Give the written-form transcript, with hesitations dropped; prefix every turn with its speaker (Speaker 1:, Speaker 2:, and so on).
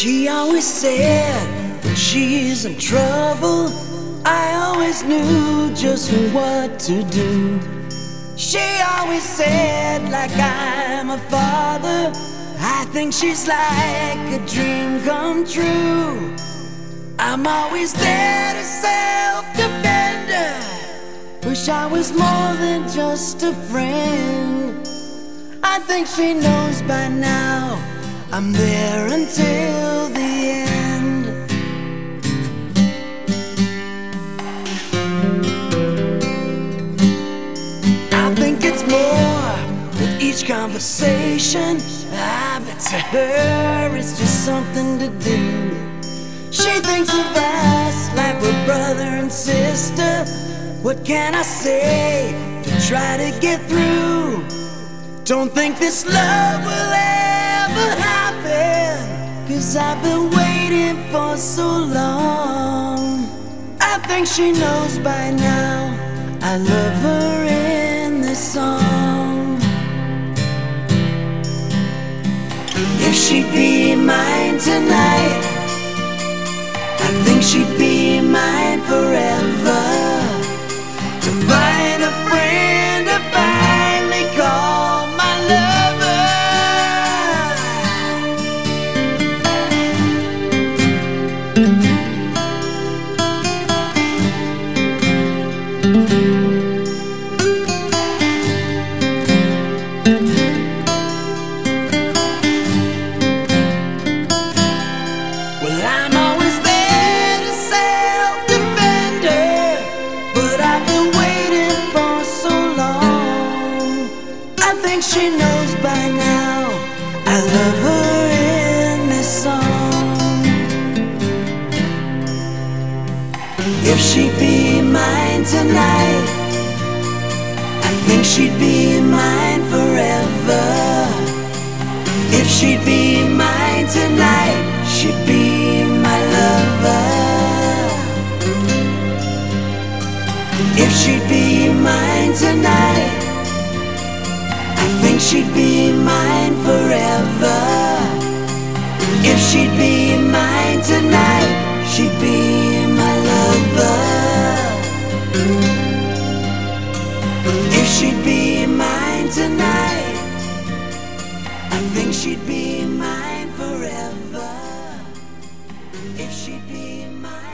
Speaker 1: She always said when she's in trouble, I always knew just what to do. She always said like I'm a father, I think she's like a dream come true. I'm always there to self-defend her. Wish I was more than just a friend. I think she knows by now I'm there until the end. I think it's more with each conversation. I bet to her it's just something to do. She thinks of us like we're brother and sister. What can I say to try to get through? Don't think this love will ever happen, 'cause I've been waiting for so long. I think she knows by now I love her in this song. If she'd be mine tonight, I think she'd be mine forever. To find a friend to finally call my lover. Well, I'm always there to self-defend her, but I've been waiting for so long. I think she knows by now I love her in this song. If she'd be mine tonight, I think she'd be mine forever. If she'd be mine tonight, she'd be my lover. If she'd be mine tonight, I think she'd be mine forever. If she'd be mine tonight, she'd be my lover. If she'd be mine tonight, I think she'd be mine forever. If she'd be mine